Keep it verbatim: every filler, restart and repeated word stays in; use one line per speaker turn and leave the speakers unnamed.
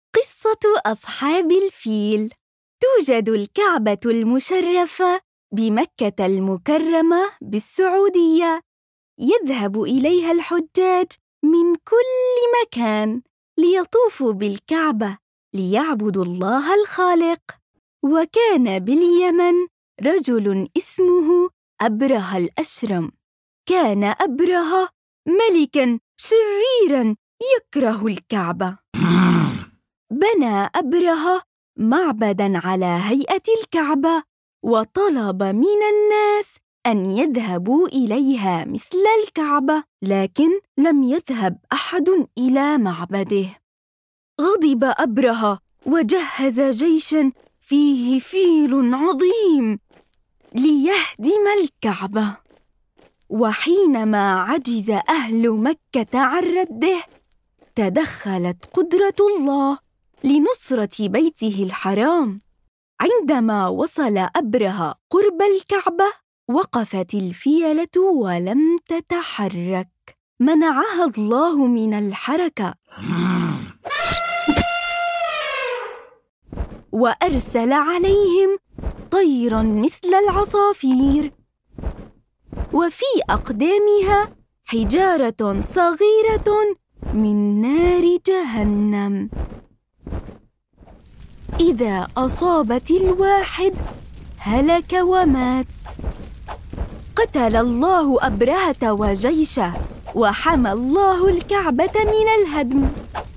قصة أصحاب الفيل. توجد الكعبة المشرفة بمكة المكرمة بالسعودية. يذهب إليها الحجاج من كل مكان ليطوفوا بالكعبة ليعبدوا الله الخالق. وكان باليمن رجل اسمه أبرهة الأشرم. كان أبرهة ملكاً شريراً يكره الكعبة. بنى أبرهة معبداً على هيئة الكعبة، وطلب من الناس أن يذهبوا إليها مثل الكعبة، لكن لم يذهب أحد إلى معبده. غضب أبرهة وجهز جيشاً فيه فيل عظيم ليهدم الكعبة. وحينما عجز أهل مكة عن رده، تدخلت قدرة الله لنصرة بيته الحرام. عندما وصل أبرهة قرب الكعبة، وقفت الفيلة ولم تتحرك، منعها الله من الحركة، وأرسل عليهم طيراً مثل العصافير، وفي أقدامها حجارة صغيرة من نار جهنم. إذا أصابت الواحد هلك ومات. قتل الله أبرهة وجيشه، وحمى الله الكعبة من الهدم.